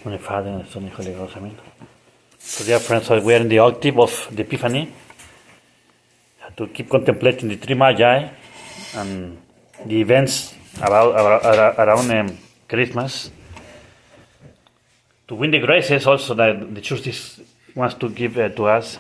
In the Father, and the Son, and the Holy Ghost. Amen. So, dear friends, we are in the octave of the Epiphany. To keep contemplating the three Magi and the events around Christmas. To win the graces also that the Church wants to give to us.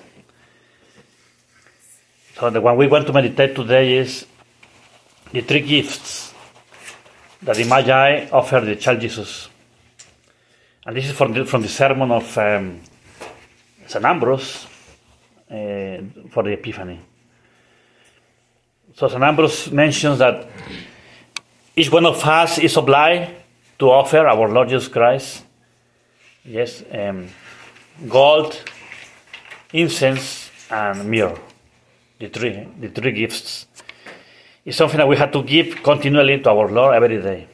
So the one we want to meditate today is the three gifts that the Magi offer the child Jesus. And this is from the sermon of St. Ambrose for the Epiphany. So St. Ambrose mentions that each one of us is obliged to offer our Lord Jesus Christ, gold, incense, and myrrh. The three gifts. It's something that we have to give continually to our Lord every day.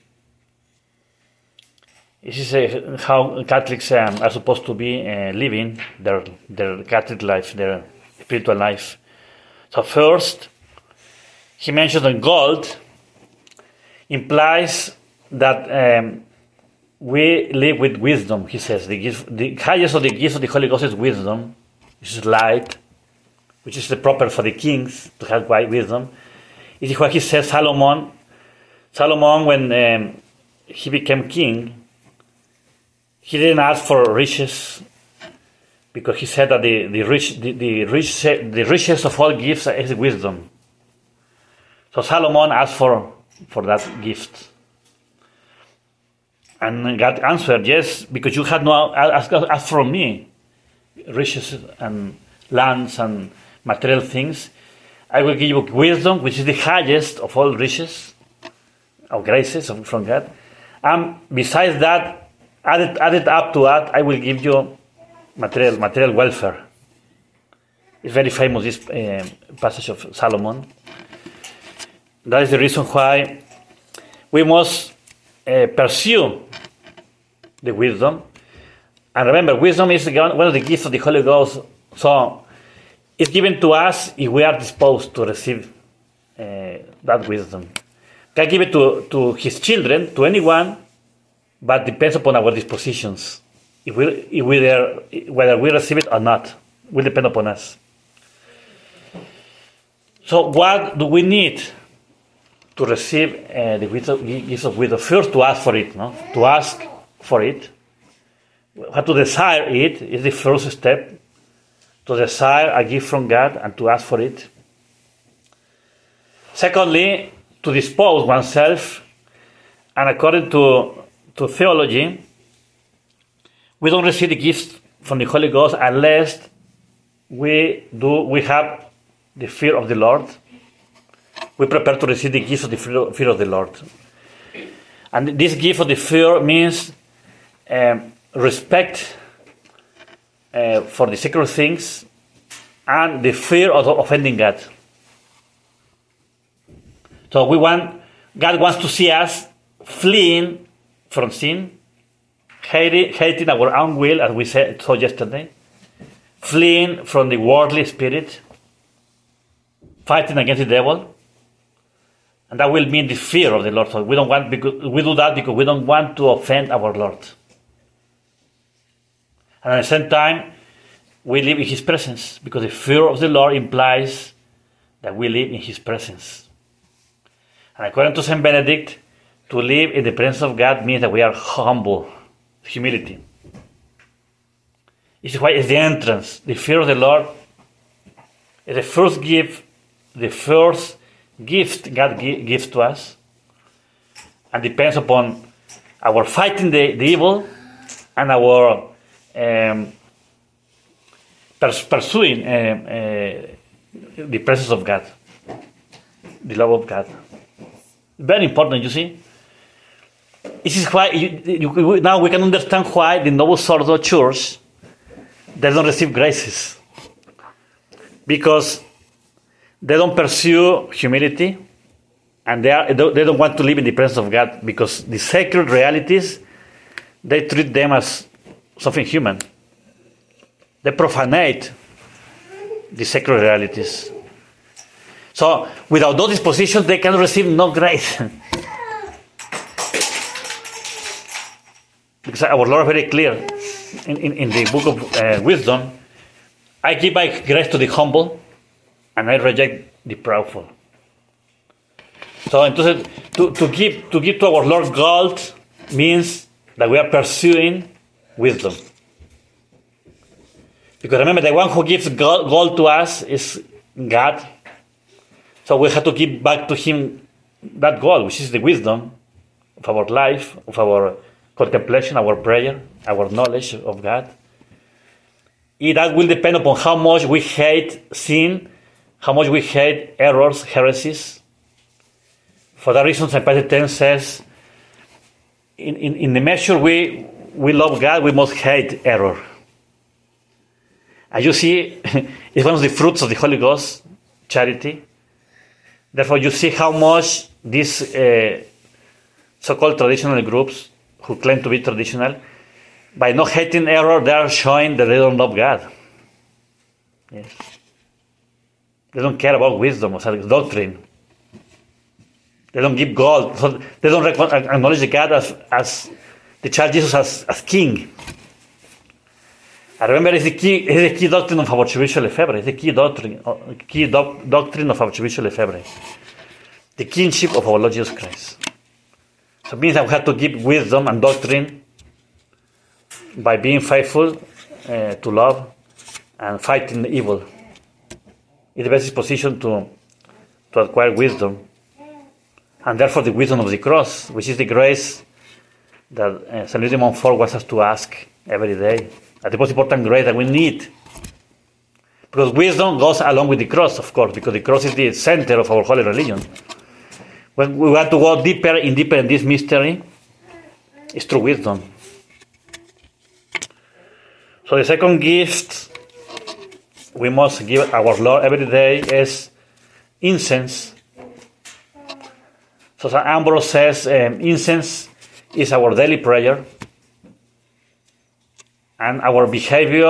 This is how Catholics are supposed to be living their Catholic life, their spiritual life. So first, he mentions that gold implies that we live with wisdom. He says the highest of the gifts of the Holy Ghost is wisdom, which is light, which is the proper for the kings to have wisdom. It is what he says. Solomon, when he became king, he didn't ask for riches, because he said that the richest of all gifts is wisdom. So Solomon asked for that gift. And God answered, yes, because you had not asked from me riches and lands and material things. I will give you wisdom, which is the highest of all riches, of graces from God. And besides that, added up to that, I will give you material welfare. It's very famous, this passage of Solomon. That is the reason why we must pursue the wisdom. And remember, wisdom is one of the gifts of the Holy Ghost. So it's given to us if we are disposed to receive that wisdom. God give it to His children, to anyone, but depends upon our dispositions. Whether we receive it or not will depend upon us. So what do we need to receive the gifts of wisdom? First, to ask for it. No? To ask for it. How to desire it is the first step. To desire a gift from God and to ask for it. Secondly, to dispose oneself. And according to theology, we don't receive the gifts from the Holy Ghost unless we have the fear of the Lord. We prepare to receive the gift of the fear of the Lord. And this gift of the fear means respect for the sacred things and the fear of offending God. So God wants to see us fleeing from sin, hating our own will, as we said yesterday, fleeing from the worldly spirit, fighting against the devil. And that will mean the fear of the Lord. So we do that because we don't want to offend our Lord. And at the same time, we live in His presence, because the fear of the Lord implies that we live in His presence. And according to Saint Benedict, to live in the presence of God means that we are humble, humility. This is why it's the entrance. The fear of the Lord is the first gift God gives to us, and depends upon our fighting the evil and our pursuing the presence of God, the love of God. Very important, you see. This is why now we can understand why the Novus Ordo Church doesn't receive graces, because they don't pursue humility, and they don't want to live in the presence of God, because the sacred realities, they treat them as something human. They profanate the sacred realities. So without those dispositions, they can receive no grace. because our Lord is very clear in the book of wisdom. I give my grace to the humble, and I reject the proudful. So, entonces, to give to our Lord gold means that we are pursuing wisdom. Because remember, the one who gives gold to us is God. So we have to give back to Him that gold, which is the wisdom of our life, of our contemplation, our prayer, our knowledge of God. That will depend upon how much we hate sin, how much we hate errors, heresies. For that reason, St. Pius X says, in the measure we love God, we must hate error. And you see, it's one of the fruits of the Holy Ghost, charity. Therefore, you see how much these so-called traditional groups who claim to be traditional, by not hating error, they are showing that they don't love God. Yes. They don't care about wisdom or doctrine. They don't give gold. So they don't acknowledge God as the child Jesus as king. I remember it's the key doctrine of Archbishop Lefebvre. It's the key doctrine of Archbishop Lefebvre. The kingship of our Lord Jesus Christ. So it means that we have to give wisdom and doctrine by being faithful to love and fighting evil. It's the best position to acquire wisdom. And therefore the wisdom of the cross, which is the grace that St. Louis de Montfort wants us to ask every day. The most important grace that we need. Because wisdom goes along with the cross, of course, because the cross is the center of our holy religion. When we want to go deeper in this mystery, it's through wisdom. So the second gift we must give our Lord every day is incense. So St. Ambrose says incense is our daily prayer, and our behaving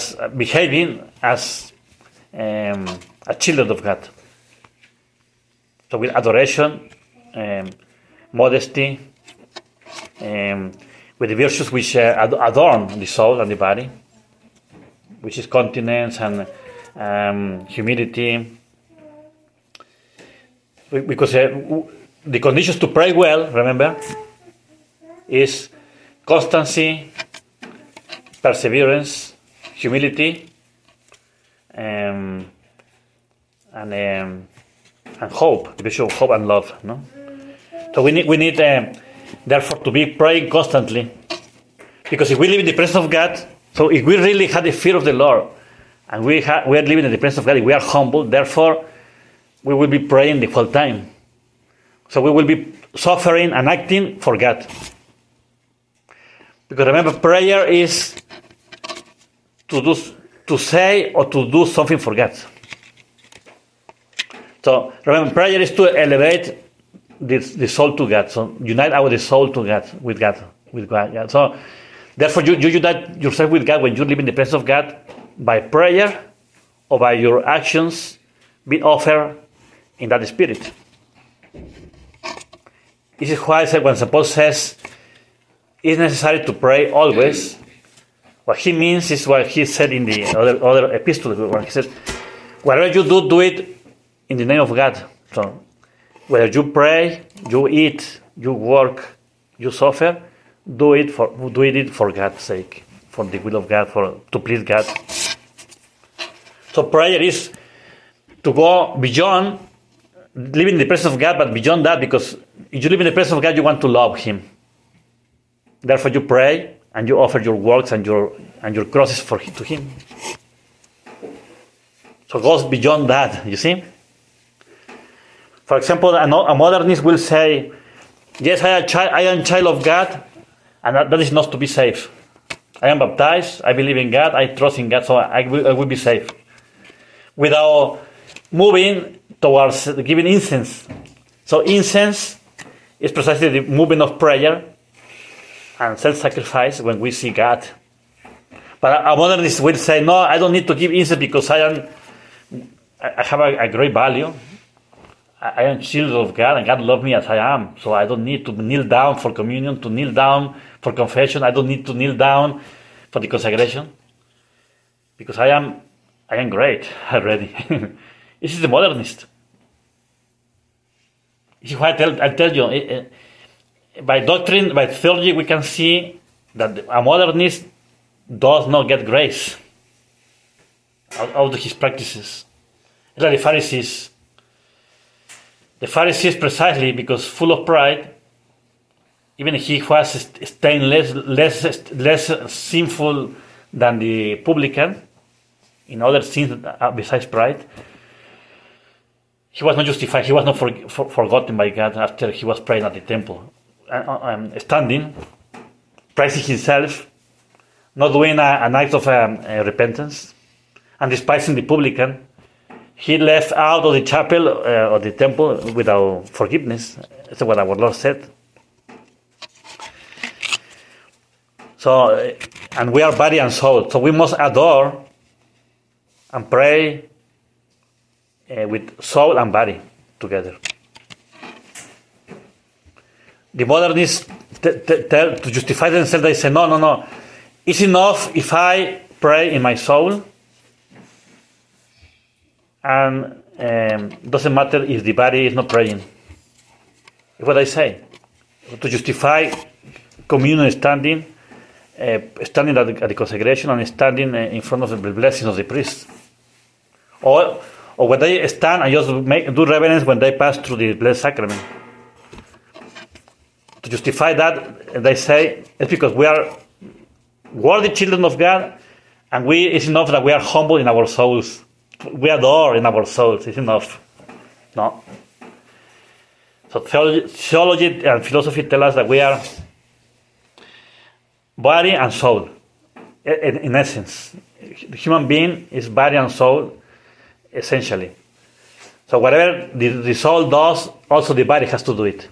as a children of God. So with adoration, modesty, with the virtues which adorn the soul and the body, which is continence and humility. Because the conditions to pray well, remember, is constancy, perseverance, humility, and hope, the virtue of hope and love. No? So we need therefore to be praying constantly, because if we live in the presence of God, so if we really have the fear of the Lord, and we are living in the presence of God, if we are humble, therefore we will be praying the whole time. So we will be suffering and acting for God. Because remember, prayer is to say or to do something for God. So remember, prayer is to elevate the soul to God. So unite the soul to God, with God. Yeah. So therefore, you unite yourself with God when you live in the presence of God by prayer or by your actions being offered in that spirit. This is why I said when St. Paul says it's necessary to pray always, what he means is what he said in the other epistle, where he said, whatever you do it in the name of God. So whether you pray, you eat, you work, you suffer, do it for God's sake, for the will of God, to please God. So prayer is to go beyond living in the presence of God, but beyond that, because if you live in the presence of God, you want to love Him. Therefore, you pray and you offer your works and your crosses to Him. So it goes beyond that. You see. For example, a modernist will say, "Yes, I am child of God, and that is not to be saved. I am baptized. I believe in God. I trust in God, so I will be saved." Without moving towards giving incense. So incense is precisely the movement of prayer and self-sacrifice when we see God. But a modernist will say, no, I don't need to give incense because I have a great value. I am child of God and God loves me as I am. So I don't need to kneel down for communion, to kneel down for confession. I don't need to kneel down for the consecration because I am great already. This is the modernist. This is why I tell you, by doctrine, by theology, we can see that a modernist does not get grace out of his practices. It's like the Pharisees. The Pharisees, precisely because full of pride, even he was stainless, less sinful than the publican in other sins besides pride. He was not justified. He was not forgotten by God after he was praying at the temple, standing, praising himself, not doing an act of repentance, and despising the publican. He left out of the chapel or the temple without forgiveness. That's what our Lord said. So, and we are body and soul. So we must adore and pray with soul and body together. The modernists to justify themselves, they say, no. It's enough if I pray in my soul, and doesn't matter if the body is not praying. It's what I say. To justify communion standing at the consecration and standing in front of the blessings of the priest. Or when they stand and just do reverence when they pass through the blessed sacrament. To justify that, they say, it's because we are worthy children of God, and it's enough that we are humble in our souls. We adore in our souls. It's enough. No. So theology and philosophy tell us that we are body and soul. In essence, the human being is body and soul, essentially. So whatever the soul does, also the body has to do it.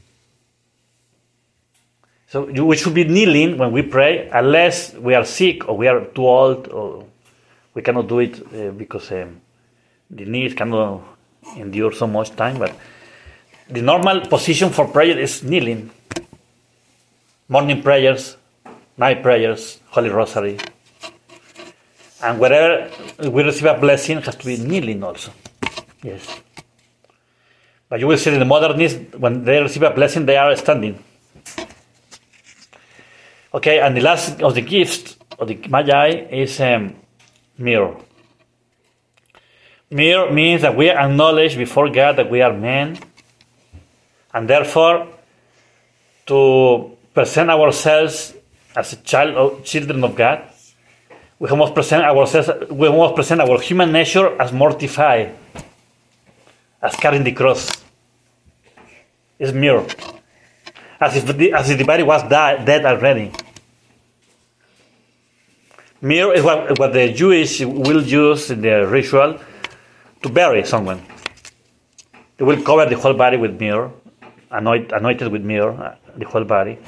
So we should be kneeling when we pray, unless we are sick or we are too old or we cannot do it because the knees cannot endure so much time. But the normal position for prayer is kneeling. Morning prayers, night prayers, Holy Rosary. And wherever we receive a blessing, it has to be kneeling also. Yes. But you will see the modernists, when they receive a blessing, they are standing. Okay, and the last of the gifts of the Magi is mirror. Mirror means that we acknowledge before God that we are men, and therefore to present ourselves as children of God, we must present our human nature as mortified, as carrying the cross. It's mirror. As if the body was dead already. Mirror is what the Jewish will use in their ritual to bury someone. They will cover the whole body with mirror, anointed with mirror, the whole body,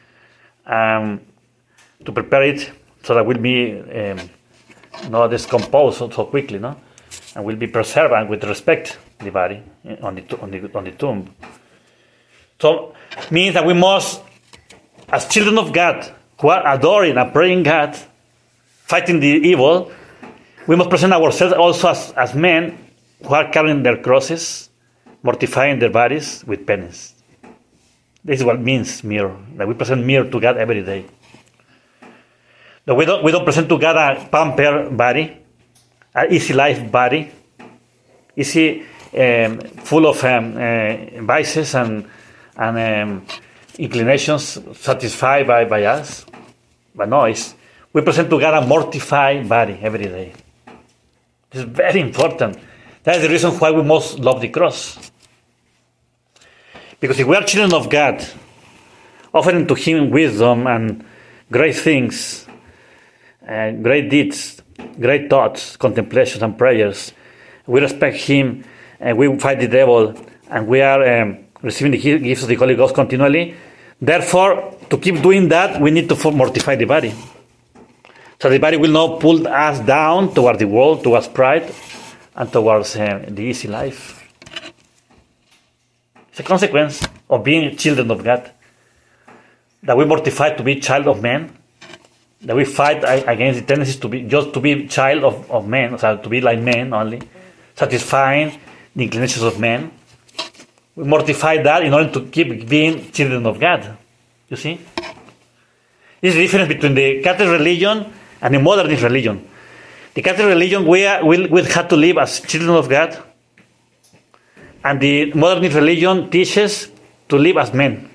to prepare it so that it will be not discomposed so quickly, no, and will be preserved and with respect the body on the tomb. So means that we must, as children of God, who are adoring and praying God, fighting the evil, we must present ourselves also as men who are carrying their crosses, mortifying their bodies with penance. This is what it means mirror, that we present mirror to God every day. That we don't present to God a pampered body, an easy life body, easy, full of vices and inclinations satisfied by us. But no, we present to God a mortified body every day. This is very important. That is the reason why we must love the cross. Because if we are children of God, offering to Him wisdom and great things, great deeds, great thoughts, contemplations and prayers, we respect Him, and we fight the devil, and we are receiving the gifts of the Holy Ghost continually. Therefore, to keep doing that, we need to mortify the body. So the body will not pull us down toward the world, towards pride, and towards the easy life. It's a consequence of being children of God. that we mortify to be child of men, that we fight against the tendencies to be child of men, so to be like men only, satisfying the inclinations of men. We mortify that in order to keep being children of God. You see? This is the difference between the Catholic religion and the modernist religion. The Catholic religion, we have to live as children of God, and the modernist religion teaches to live as men.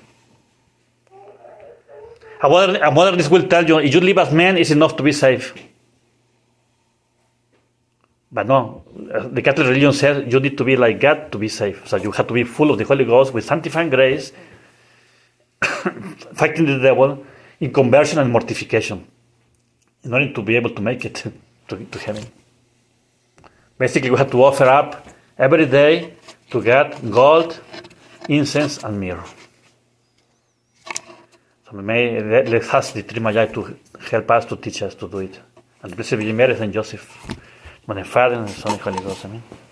A modernist will tell you, if you live as men, it's enough to be saved. But no, the Catholic religion says you need to be like God to be saved. So you have to be full of the Holy Ghost with sanctifying grace, fighting the devil in conversion and mortification, in order to be able to make it to heaven. Basically, we have to offer up every day to God gold, incense, and myrrh. So let's ask the Trimagi to help us, to teach us to do it. And the Blessed Virgin Mary, Saint Joseph, Mon Padre, and the Son, and the Holy Ghost. Amen.